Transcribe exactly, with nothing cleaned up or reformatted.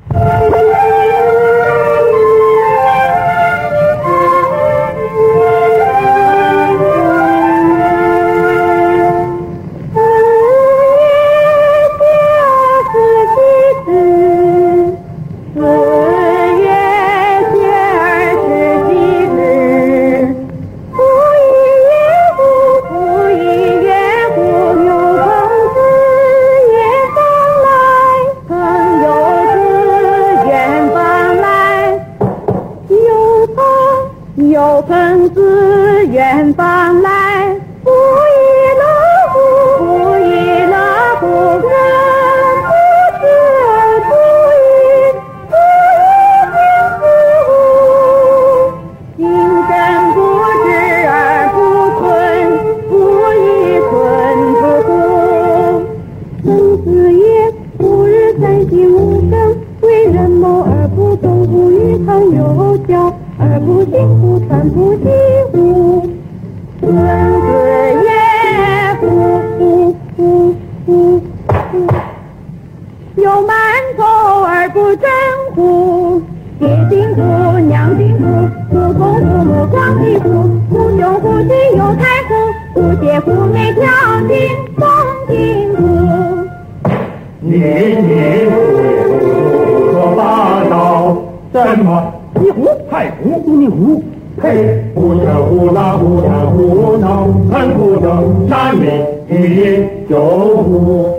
有朋自远方来，不亦乐乎，不亦乐乎，人不知而不愠，不亦乐乎。心生不知而不存，不亦存不乎。曾子曰：吾日三省吾身，为人谋而不动，不与朋友交而不行，不传不习乎？孙子曰：乎乎乎乎乎！有馒头而不争乎？爹丁乎，娘丁乎？父同父母光弟乎？父兄乎？弟友太乎？不解乎？每条丁风丁乎？ 你你胡说八道什么？ 你胡太胡，你胡嘿，胡这胡那胡呀胡闹，很胡的山里一九胡。